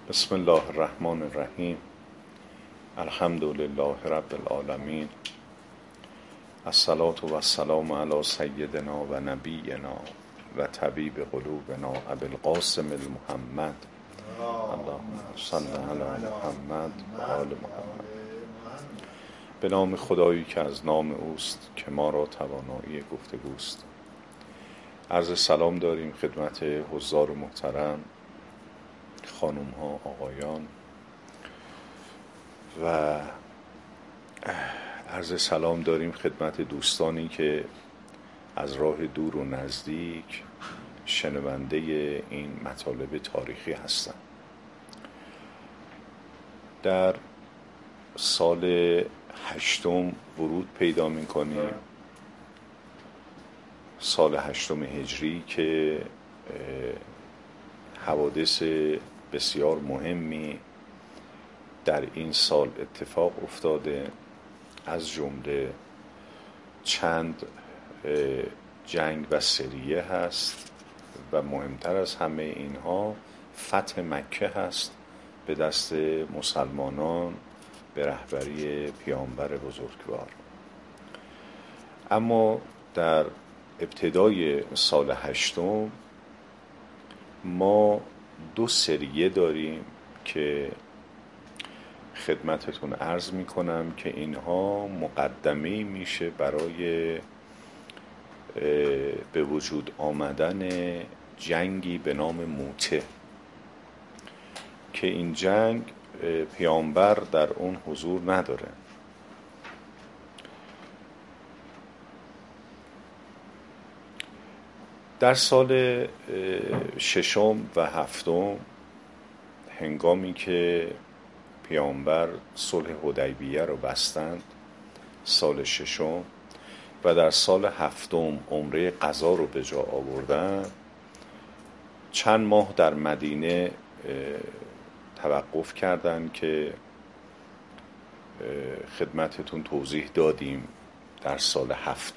بسم الله الرحمن الرحیم. الحمد لله رب العالمین. الصلاة و السلام علی سیدنا و نبینا و طبیب قلوبنا ابی القاسم المحمد. اللهم صل علی محمد و آل محمد. به نام خدایی که از نام اوست که ما را توانایی گفتگوست. عرض سلام داریم خدمت حضار محترم، خانم ها، آقایان، و عرض سلام داریم خدمت دوستانی که از راه دور و نزدیک شنونده این مطالب تاریخی هستند. در سال 8 ورود پیدا می‌کنیم، سال 8 هجری که حوادث بسیار مهمی در این سال اتفاق افتاده، از جمله چند جنگ و سریه هست و مهمتر از همه اینها فتح مکه هست به دست مسلمانان به رهبری پیامبر بزرگوار. اما در ابتدای سال 8 ما 2 سریه داریم که خدمتتون عرض میکنم که اینها مقدمه میشه برای به وجود آمدن جنگی به نام موته، که این جنگ پیامبر در اون حضور نداره. در سال 6 و 7 هنگامی که پیامبر صلح حدیبیه رو بستند، سال 6، و در سال 7 عمره قضا رو به جا آوردن، چند ماه در مدینه توقف کردند که خدمتتون توضیح دادیم. در سال 7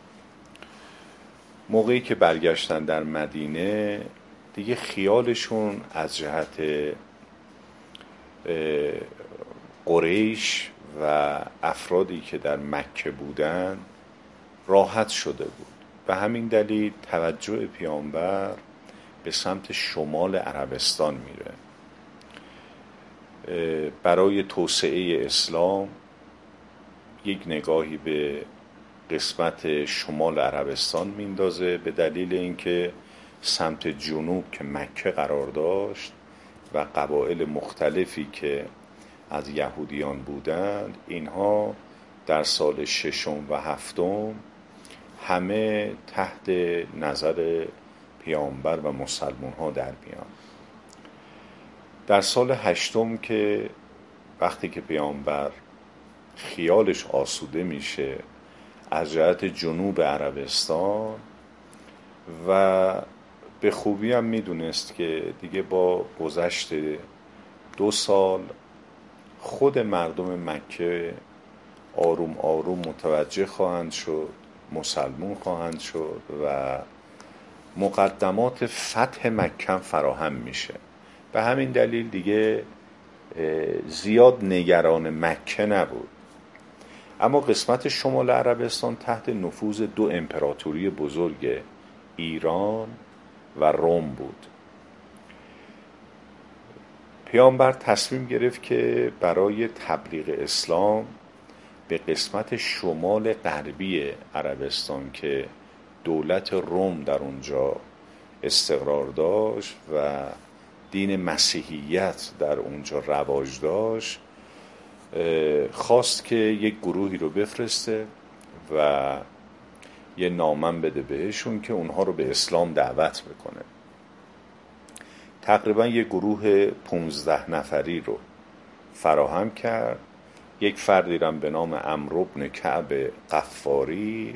موقعی که برگشتن در مدینه دیگه خیالشون از جهت قریش و افرادی که در مکه بودن راحت شده بود. به همین دلیل توجه پیامبر به سمت شمال عربستان میره، برای توسعه اسلام یک نگاهی به قسمت شمال عربستان میندازه، به دلیل اینکه سمت جنوب که مکه قرار داشت و قبایل مختلفی که از یهودیان بودند، اینها در سال 6 و 7 همه تحت نظر پیامبر و مسلمان ها در میان. در سال 8 که وقتی که پیامبر خیالش آسوده میشه از جهت جنوب عربستان، و به خوبی هم میدونست که دیگه با گذشت 2 سال خود مردم مکه آروم آروم متوجه خواهند شد، مسلمون خواهند شد و مقدمات فتح مکه فراهم میشه. به همین دلیل دیگه زیاد نگران مکه نبود. اما قسمت شمال عربستان تحت نفوذ 2 امپراتوری بزرگ، ایران و روم بود. پیامبر تصمیم گرفت که برای تبلیغ اسلام به قسمت شمال غربی عربستان که دولت روم در اونجا استقرار داشت و دین مسیحیت در اونجا رواج داشت، خواست که یک گروهی رو بفرسته و یه نامه بده بهشون که اونها رو به اسلام دعوت بکنه. تقریبا یک گروه 15 نفری رو فراهم کرد. یک فردی رو به نام عمرو بن کعب غفاری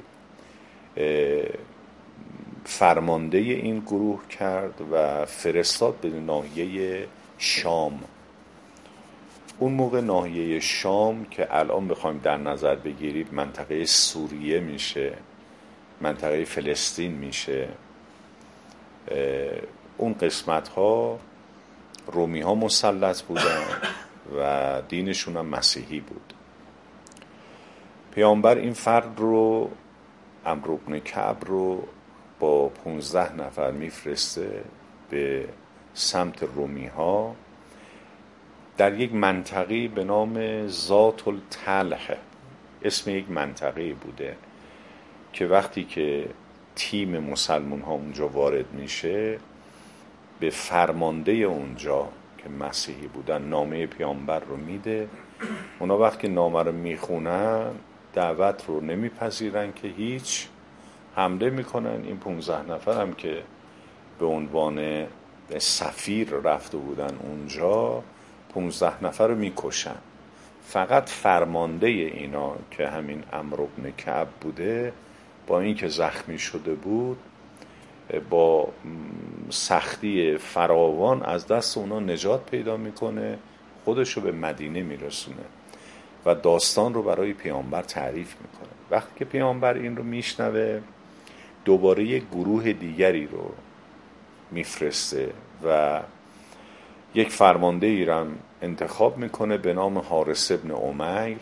فرمانده این گروه کرد و فرستاد به ناحیه شام. اون موقع ناحیه شام که الان بخوایم در نظر بگیریم منطقه سوریه میشه، منطقه فلسطین میشه، اون قسمت ها رومی ها مسلط بودن و دینشون هم مسیحی بود. پیامبر این فرد رو، عمرو بن کعب رو، با 15 نفر میفرسته به سمت رومی ها در یک منطقه به نام ذات التلح. اسم یک منطقه بوده که وقتی که تیم مسلمان ها اونجا وارد میشه، به فرمانده اونجا که مسیحی بودن نامه پیامبر رو میده. اونا وقتی نامه رو میخونن دعوت رو نمیپذیرن که هیچ، حمله میکنن. این 15 نفر هم که به عنوان سفیر رفته بودن اونجا، 15 نفر رو میکشن. فقط فرمانده اینا که همین عمرو بن کعب بوده، با اینکه زخمی شده بود، با سختی فراوان از دست اونا نجات پیدا میکنه، خودشو به مدینه میرسونه و داستان رو برای پیامبر تعریف میکنه. وقتی که پیامبر این رو میشنوه، دوباره یک گروه دیگری رو میفرسته و یک فرمانده ای رو انتخاب میکنه به نام حارث ابن عمیر.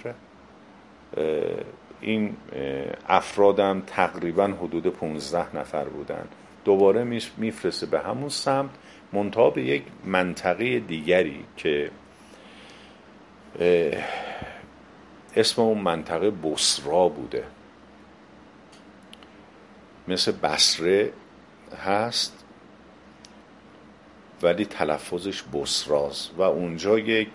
این افرادم تقریبا حدود 15 نفر بودن. دوباره میفرسته به همون سمت، منتها به یک منطقه دیگری که اسم اون منطقه بصرا بوده، مثل بصره هست ولی تلفظش بصراست. و اونجا یک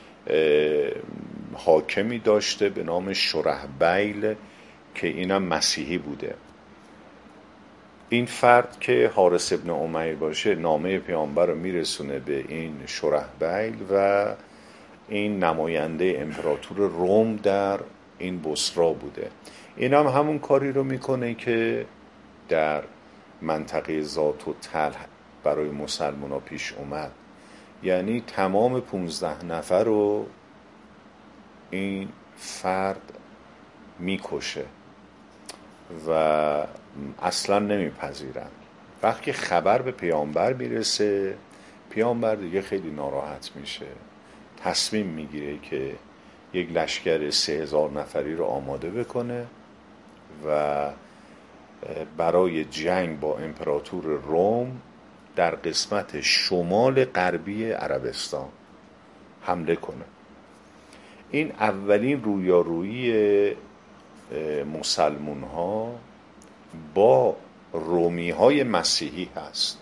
حاکمی داشته به نام شرحبیل که اینم مسیحی بوده. این فرد که حارث ابن عمیر باشه، نامه پیامبر رو میرسونه به این شرحبیل و این نماینده امپراتور روم در این بصرا بوده. این هم همون کاری رو میکنه که در منطقه ذات التلح برای مسلمان ها پیش اومد. یعنی تمام 15 نفر رو این فرد میکشه و اصلا نمیپذیرن. وقتی خبر به پیامبر میرسه، پیامبر دیگه خیلی ناراحت میشه، تصمیم میگیره که یک لشکر 3000 نفری رو آماده بکنه و برای جنگ با امپراتور روم در قسمت شمال غربی عربستان حمله کنه. این اولین رویارویی مسلمون ها با رومی های مسیحی هست.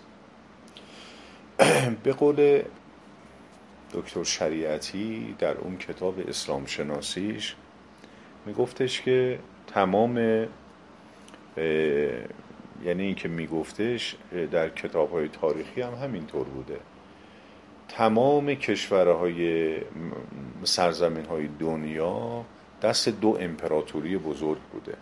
به قول دکتر شریعتی در اون کتاب اسلام شناسیش میگفتش که تمام، یعنی این که میگفتش در کتاب‌های تاریخی هم همینطور بوده، تمام کشورهای سرزمین‌های دنیا دست دو امپراتوری بزرگ بوده.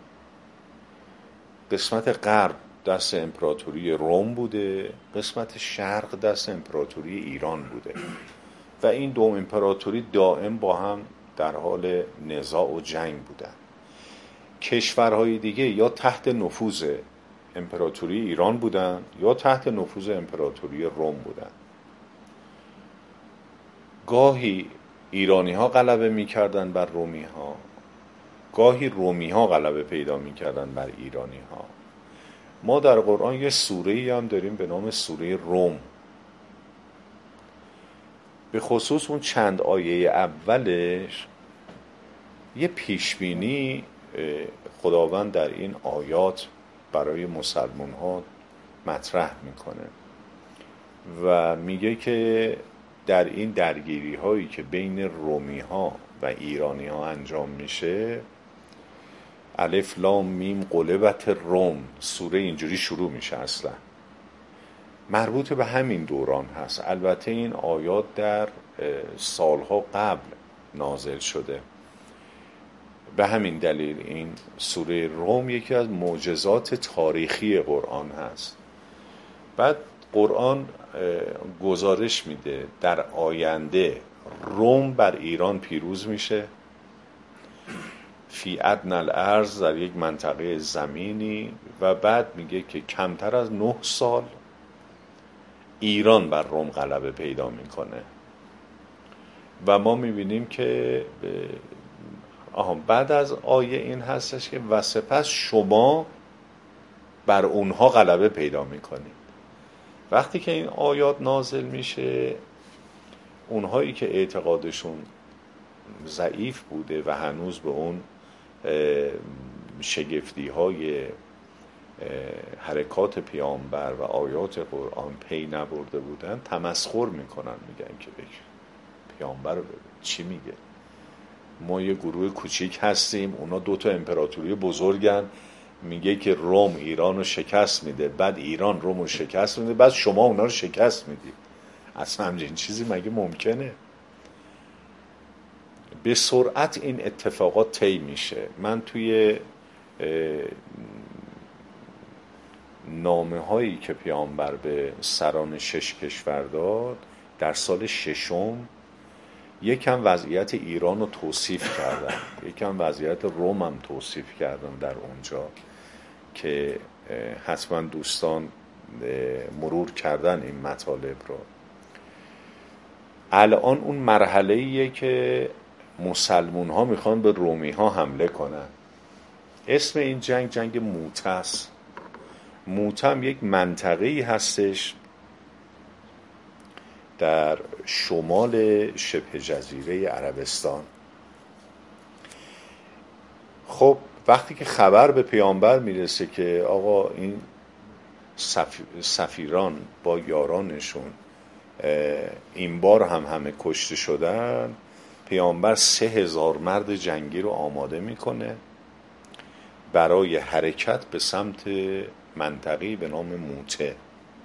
قسمت غرب دست امپراتوری روم بوده، قسمت شرق دست امپراتوری ایران بوده و این دو امپراتوری دائم با هم در حال نزاع و جنگ بودن. کشورهای دیگه یا تحت نفوذ امپراتوری ایران بودن یا تحت نفوذ امپراتوری روم بودن. گاهی ایرانی ها غلبه میکردن بر رومی ها، گاهی رومی ها غلبه پیدا میکردن بر ایرانی ها. ما در قرآن یه سوره‌ای هم داریم به نام سوره روم. به خصوص اون چند آیه اولش یه پیشبینی خداوند در این آیات برای مسلمان ها مطرح میکنه و میگه که در این درگیری هایی که بین رومی ها و ایرانی ها انجام میشه، الف لام میم غلبت روم، سوره اینجوری شروع میشه، اصلا مربوط به همین دوران هست. البته این آیات در سالها قبل نازل شده، به همین دلیل این سوره روم یکی از معجزات تاریخی قرآن هست. بعد قرآن گزارش میده در آینده روم بر ایران پیروز میشه، فی ادنی الارض، در یک منطقه زمینی، و بعد میگه که کمتر از 9 سال ایران بر روم غلبه پیدا میکنه و ما میبینیم که بعد از آیه این هستش که و سپس شما بر اونها غلبه پیدا میکنید. وقتی که این آیات نازل میشه، اونهایی که اعتقادشون ضعیف بوده و هنوز به اون شگفتی های حرکات پیامبر و آیات قرآن پی نبرده بودن، تمسخر میکنن، میگن که پیامبر رو ببین چی میگه، ما یه گروه کوچیک هستیم، اونا 2 امپراتوری بزرگن، میگه که روم ایران رو شکست میده، بعد ایران روم رو شکست میده، بعد شما اونا رو شکست میدید. اصلا همچین چیزی مگه ممکنه؟ به سرعت این اتفاقات طی میشه. من توی نامه هایی که پیامبر به سران 6 کشور داد در سال 6 یکم وضعیت ایران رو توصیف کردن، یکم وضعیت روم هم توصیف کردن در اونجا که حتما دوستان مرور کردن این مطالب رو. الان اون مرحله‌ایه که مسلمون ها میخوان به رومی ها حمله کنن. اسم این جنگ جنگ موته است. موته هم یک منطقه‌ای هستش در شمال شبه جزیره عربستان. خب وقتی که خبر به پیامبر میرسه که آقا این سفیران با یارانشون این بار هم همه کشته شدن، پیامبر 3000 مرد جنگی رو آماده میکنه برای حرکت به سمت منطقه‌ای به نام موته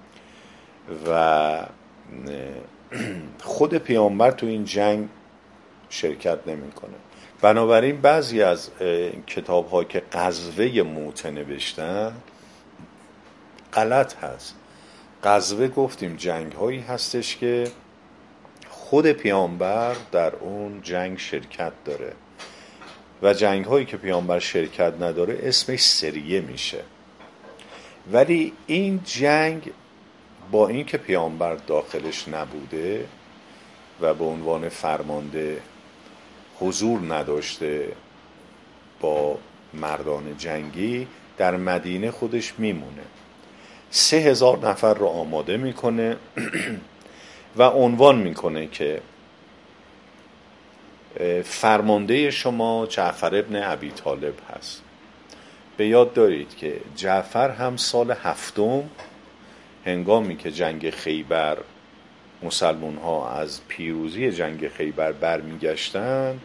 و خود پیامبر تو این جنگ شرکت نمیکنه. بنابراین بعضی از کتاب‌ها که غزوه موته نوشتن غلط هست. غزوه گفتیم جنگ هایی هستش که خود پیامبر در اون جنگ شرکت داره و جنگ هایی که پیامبر شرکت نداره اسمش سریه میشه. ولی این جنگ با این که پیامبر داخلش نبوده و به عنوان فرمانده حضور نداشته با مردان جنگی، در مدینه خودش میمونه، 3000 نفر رو آماده میکنه و عنوان میکنه که فرمانده شما جعفر ابن ابی طالب هست. به یاد دارید که جعفر هم سال 7 هنگامی که جنگ خیبر مسلمان ها از پیروزی جنگ خیبر برمیگشتند،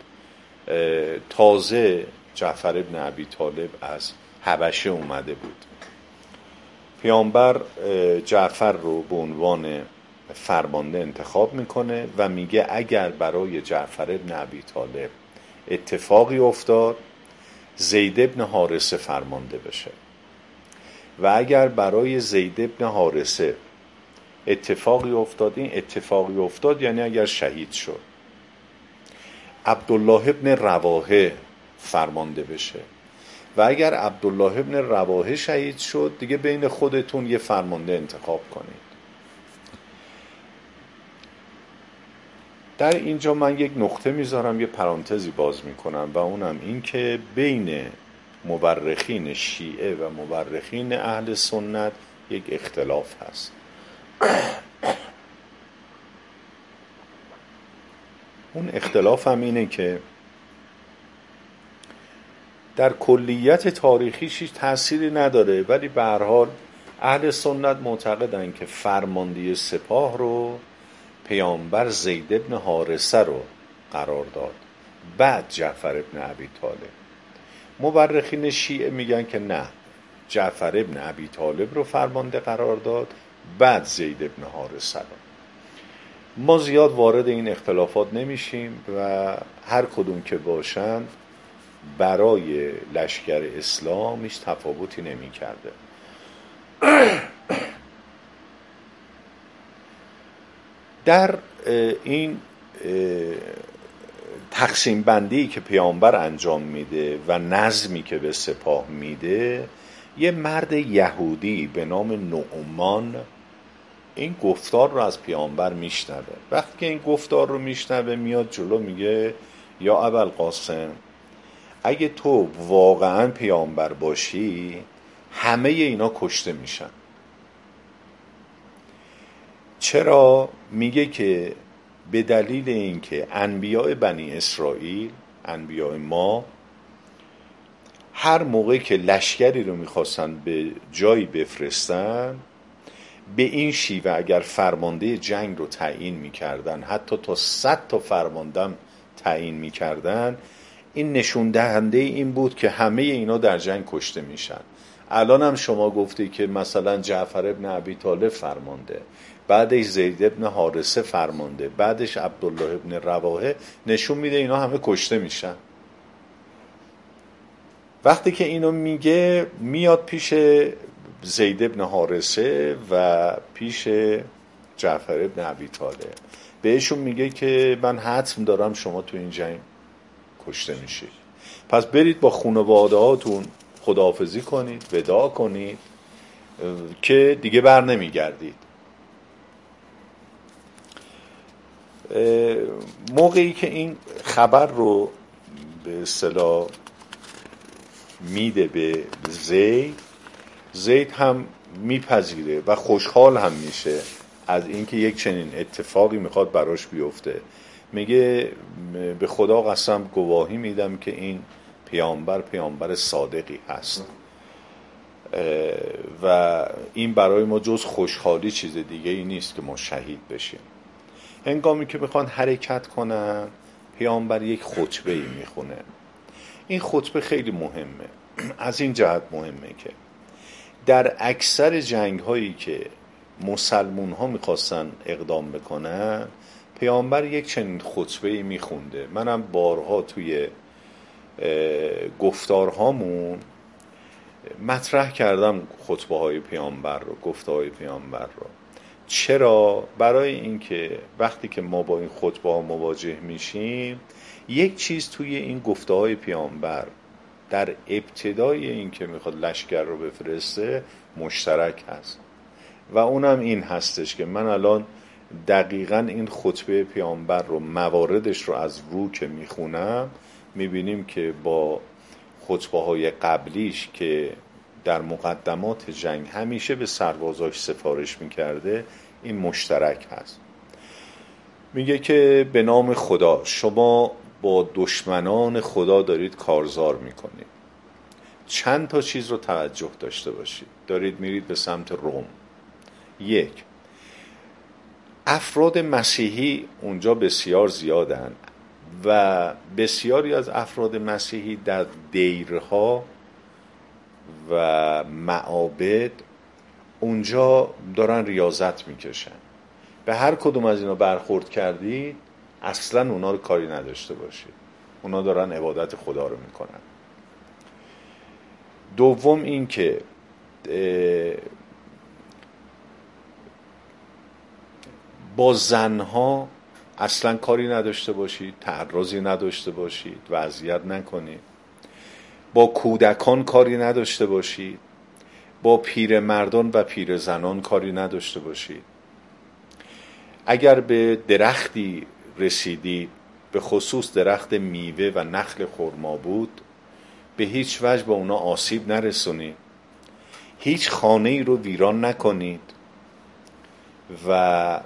تازه جعفر ابن ابی طالب از حبشه اومده بود. پیامبر جعفر رو به عنوان فرمانده انتخاب میکنه و میگه اگر برای جعفر ابن ابی طالب اتفاقی افتاد زید ابن حارثه فرمانده بشه و اگر برای زید ابن حارثه اتفاقی افتاد، این اتفاقی افتاد یعنی اگر شهید شد، عبدالله ابن رواحه فرمانده بشه و اگر عبدالله ابن رواحه شهید شد دیگه بین خودتون یه فرمانده انتخاب کنید. در اینجا من یک نقطه میذارم، یه پرانتزی باز میکنم و اونم این که بین مورخین شیعه و مورخین اهل سنت یک اختلاف هست. اون اختلاف هم اینه که در کلیت تاریخیش هیچ تأثیری نداره، ولی به هر حال اهل سنت معتقدن که فرماندهی سپاه رو پیامبر زید ابن حارثه رو قرار داد بعد جعفر ابن ابی طالب. مورخین شیعه میگن که نه، جعفر ابن ابی طالب رو فرمانده قرار داد بعد زید ابن حارثه رو. ما زیاد وارد این اختلافات نمیشیم و هر کدوم که باشند برای لشکر اسلام هیچ تفاوتی نمی کرده. در این تقسیم بندی که پیامبر انجام میده و نظمی که به سپاه میده، یه مرد یهودی به نام نعمان این گفتار رو از پیامبر میشنوه. وقتی که این گفتار رو میشنوه میاد جلو میگه یا ابوالقاسم اگه تو واقعا پیامبر باشی همه اینا کشته میشن. چرا؟ میگه که به دلیل اینکه انبیاء بنی اسرائیل، انبیاء ما، هر موقع که لشکری رو میخواستن به جایی بفرستن به این شیوه اگر فرمانده جنگ رو تعیین میکردن، حتی تا 100 تا فرماندم تعیین میکردن، این نشون دهنده این بود که همه اینا در جنگ کشته میشن. الان هم شما گفتی که مثلا جعفر ابن ابی طالب فرمانده، بعدش زید ابن حارثه فرمانده، بعدش عبدالله ابن رواحه، نشون میده اینا همه کشته میشن. وقتی که اینو میگه میاد پیش زید ابن حارثه و پیش جعفر ابن ابی طالب، بهشون میگه که من حتم دارم شما تو این جنگ کشته میشید، پس برید با خانواده هاتون خداحافظی کنید، وداع کنید که دیگه بر نمیگردید. موقعی که این خبر رو به اصطلاح میده به زید هم میپذیره و خوشحال هم میشه از اینکه یک چنین اتفاقی میخواد براش بیفته. میگه به خدا قسم گواهی میدم که این پیامبر صادقی هست و این برای ما جز خوشحالی چیز دیگه ای نیست که ما شهید بشیم. هنگامی که میخوان حرکت کنن پیامبر یک خطبه ای میخونه. این خطبه خیلی مهمه. از این جهت مهمه که در اکثر جنگ هایی که مسلمون ها میخواستن اقدام بکنن پیامبر یک چنین خطبه ای میخونده. منم بارها توی گفتارهامون مطرح کردم خطبه های پیامبر رو، گفته های پیامبر رو. چرا؟ برای اینکه وقتی که ما با این خطبه ها مواجه میشیم یک چیز توی این گفته های پیامبر در ابتدای این که میخواد لشکر رو بفرسته مشترک هست و اونم این هستش که من الان دقیقاً این خطبه پیامبر رو مواردش رو از رو که میخونم میبینیم که با خطبه های قبلیش که در مقدمات جنگ همیشه به سربازاش سفارش میکرده این مشترک هست. میگه که به نام خدا شما با دشمنان خدا دارید کارزار میکنید. چند تا چیز رو توجه داشته باشید. دارید میرید به سمت روم. یک، افراد مسیحی اونجا بسیار زیادن و بسیاری از افراد مسیحی در دیرها و معابد اونجا دارن ریاضت میکشن. به هر کدوم از اینا برخورد کردید اصلا اونا رو کاری نداشته باشید، اونا دارن عبادت خدا رو میکنن. دوم این که با زنها اصلا کاری نداشته باشید، تعرضی نداشته باشید و اذیت نکنید. با کودکان کاری نداشته باشید، با پیرمردان و پیرزنان کاری نداشته باشید. اگر به درختی رسیدید، به خصوص درخت میوه و نخل خرما بود، به هیچ وجه با اونا آسیب نرسونید. هیچ خانه ای رو ویران نکنید و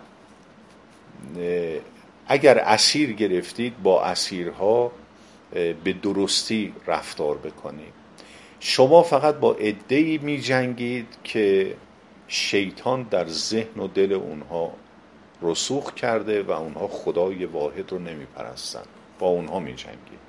اگر اسیر گرفتید با اسیرها به درستی رفتار بکنید. شما فقط با عده‌ای می جنگید که شیطان در ذهن و دل اونها رسوخ کرده و اونها خدای واحد رو نمی پرستن، با اونها می جنگید.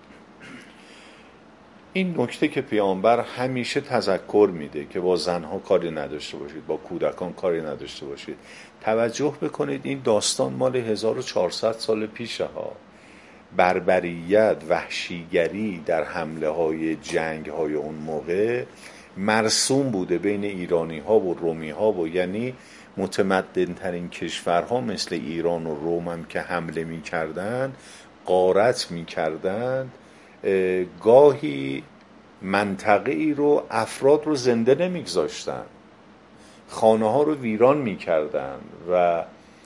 این نکته که پیامبر همیشه تذکر میده که با زنها کاری نداشته باشید، با کودکان کاری نداشته باشید. توجه بکنید این داستان مال 1400 سال پیشه ها. بربریت، وحشیگری در حمله های جنگ های اون موقع مرسوم بوده بین ایرانی ها و رومی ها و یعنی متمدن ترین کشورها مثل ایران و روم هم که حمله می کردن، غارت می کردن، گاهی منطقه ای رو افراد رو زنده نمیگذاشتن، خانه ها رو ویران میکردن و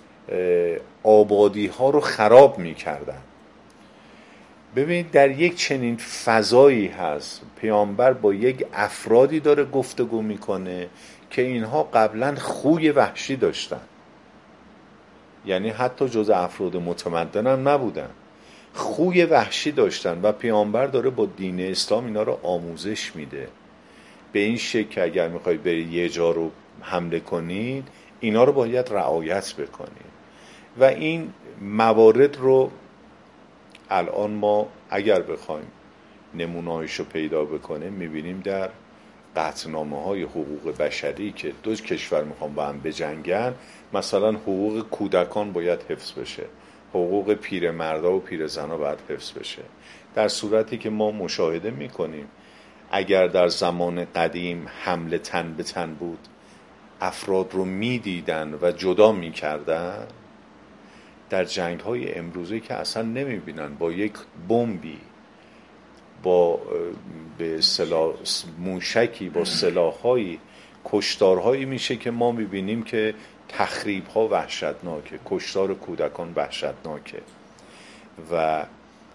آبادی ها رو خراب میکردن. ببینید در یک چنین فضایی هست پیامبر با یک افرادی داره گفتگو میکنه که اینها قبلا خوی وحشی داشتن، یعنی حتی جز افراد متمدن هم نبودن، خوی وحشی داشتن و پیامبر داره با دین اسلام اینا رو آموزش میده به این شکل که اگر میخوای برید یه جا رو حمله کنید اینا رو باید رعایت بکنید. و این موارد رو الان ما اگر بخوایم نمونه‌هایش رو پیدا بکنیم میبینیم در قطعنامه‌های حقوق بشری که دو کشور میخوان با هم بجنگن، مثلا حقوق کودکان باید حفظ بشه، حقوق پیرمردا و پیرزنا باید حفظ بشه، در صورتی که ما مشاهده میکنیم اگر در زمان قدیم حمله تن به تن بود افراد رو میدیدن و جدا میکردن، در جنگ‌های امروزی که اصلا نمیبینن با یک بمبی، با به اصطلاح موشکی، با سلاح‌های کشتارهایی میشه که ما میبینیم که تخریب‌ها وحشتناکه، کشتار کودکان وحشتناکه. و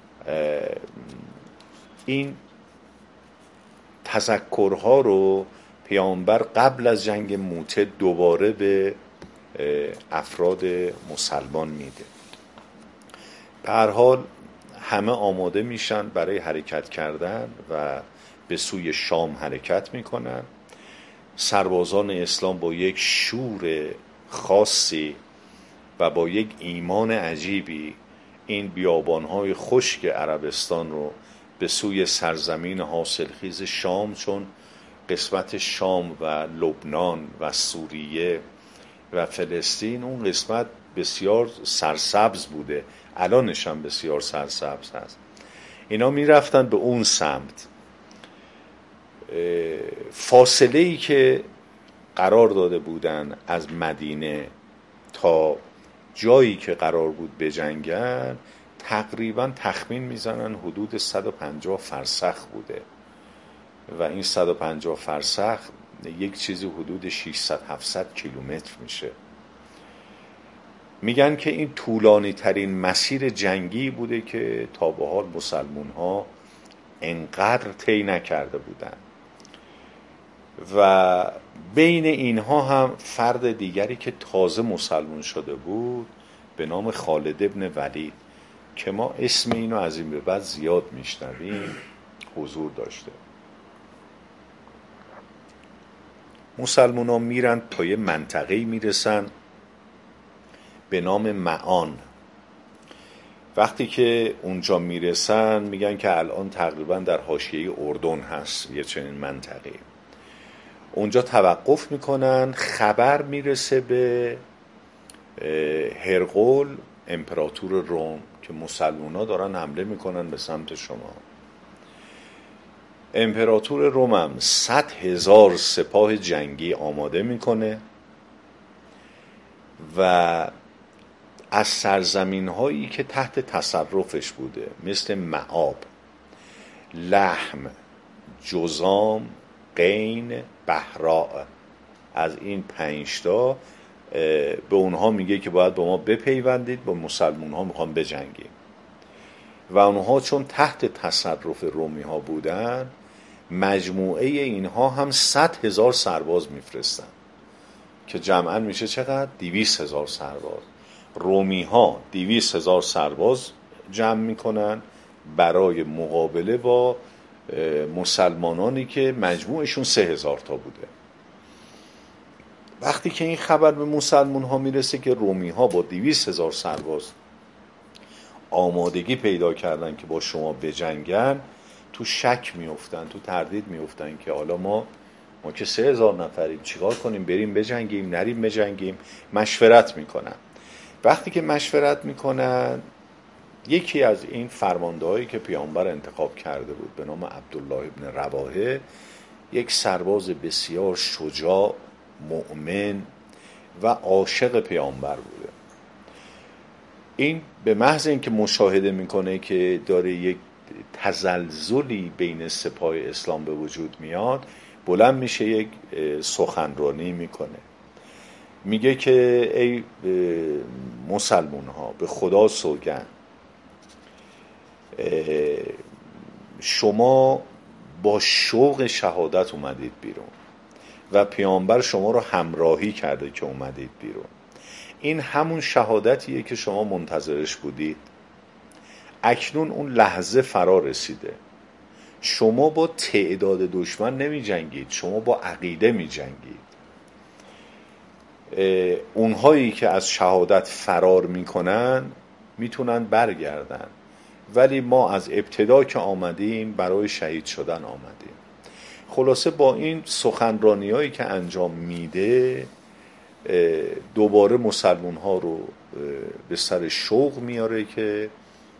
این تذکرها رو پیامبر قبل از جنگ موته دوباره به افراد مسلمان میده. به هر حال همه آماده میشن برای حرکت کردن و به سوی شام حرکت میکنن. سربازان اسلام با یک شور خاصی و با یک ایمان عجیبی این بیابانهای خشک عربستان رو به سوی سرزمین حاصلخیز شام، چون قسمت شام و لبنان و سوریه و فلسطین اون قسمت بسیار سرسبز بوده، الانش هم بسیار سرسبز هست، اینا می رفتن به اون سمت. فاصله ای که قرار داده بودن از مدینه تا جایی که قرار بود بجنگن تقریبا تخمین میزنن حدود 150 فرسخ بوده و این 150 فرسخ یک چیزی حدود 600-700 کیلومتر میشه. میگن که این طولانی ترین مسیر جنگی بوده که تا به حال مسلمون ها انقدر طی نکرده بودن. و بین اینها هم فرد دیگری که تازه مسلمون شده بود به نام خالد ابن ولید که ما اسم اینو از این به بعد زیاد میشنویم حضور داشته. مسلمون ها میرن تا یه منطقه‌ای میرسن به نام معان. وقتی که اونجا میرسن میگن که الان تقریبا در حاشیه اردن هست یه چنین منطقه. اونجا توقف میکنن، خبر میرسه به هرقل امپراتور روم که مسلمونا دارن حمله میکنن به سمت شما. امپراتور روم هم 100,000 سپاه جنگی آماده میکنه و از سرزمین هایی که تحت تصرفش بوده مثل معاب، لحم، جذام، قین، بحراء، از این 5 تا به اونها میگه که باید با ما بپیوندید، با مسلمون ها میخوان بجنگیم. و اونها چون تحت تصرف رومی ها بودن مجموعه اینها هم 100,000 سرباز میفرستن که جمعا میشه چقدر؟ 200,000 سرباز. رومی ها 200,000 سرباز جمع میکنن برای مقابله با مسلمانانی که مجموعشون 3,000 تا بوده. وقتی که این خبر به مسلمان ها میرسه که رومی ها با 200,000 سرباز آمادگی پیدا کردن که با شما بجنگن، تو شک میافتن، تو تردید میافتن که حالا ما که 3,000 نفریم چیکار کنیم، بریم بجنگیم نریم بجنگیم. مشورت میکنن. وقتی که مشورت میکنن یکی از این فرماندهایی که پیامبر انتخاب کرده بود به نام عبدالله ابن رواحه، یک سرباز بسیار شجاع، مؤمن و عاشق پیامبر بوده. این به محض اینکه مشاهده میکنه که داره یک تزلزلی بین سپاه اسلام به وجود میاد، بلند میشه یک سخنرانی میکنه. میگه که ای مسلمون ها، به خدا سوگند شما با شوق شهادت اومدید بیرون و پیامبر شما رو همراهی کرده که اومدید بیرون. این همون شهادتیه که شما منتظرش بودید. اکنون اون لحظه فرا رسیده. شما با تعداد دشمن نمی جنگید، شما با عقیده می جنگید. اونهایی که از شهادت فرار می کنن میتونن برگردن، ولی ما از ابتدا که آمدیم برای شهید شدن آمدیم. خلاصه با این سخنرانی هایی که انجام میده دوباره مسلمان ها رو به سر شوق میاره که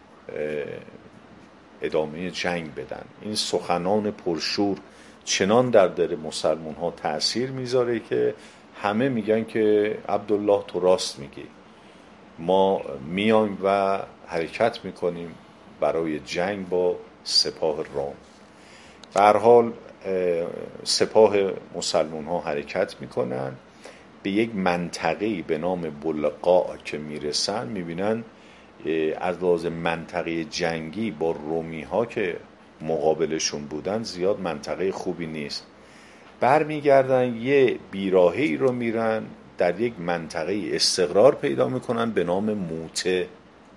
ادامه جنگ بدن. این سخنان پرشور چنان در دل مسلمان ها تأثیر میذاره که همه میگن که عبدالله تو راست میگی، ما میایم و حرکت میکنیم برای جنگ با سپاه روم. به هر حال سپاه مسلمان ها حرکت میکنن، به یک منطقه‌ای به نام بلقاء که میرسن میبینن از لحاظ منطقه جنگی با رومی ها که مقابلشون بودن زیاد منطقه خوبی نیست. برمیگردن یه بیراهه‌ای رو میرن، در یک منطقه استقرار پیدا میکنن به نام موته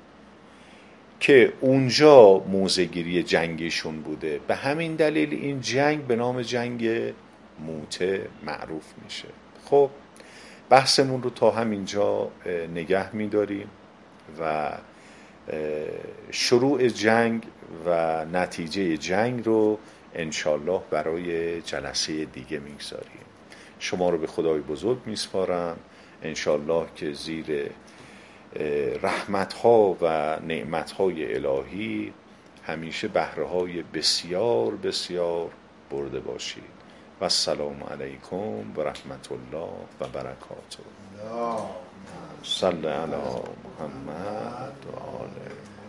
که اونجا موضع‌گیری جنگیشون بوده. به همین دلیل این جنگ به نام جنگ موته معروف میشه. خب بحثمون رو تا همینجا نگه میداریم و شروع جنگ و نتیجه جنگ رو انشالله برای جلسه دیگه میگذاریم. شما رو به خدای بزرگ میسپارم، انشالله که زیر رحمت‌ها و نعمت‌های الهی همیشه بهره‌های بسیار بسیار برده باشید. و السلام علیکم و رحمت الله و برکاته. صلی علی محمد و آله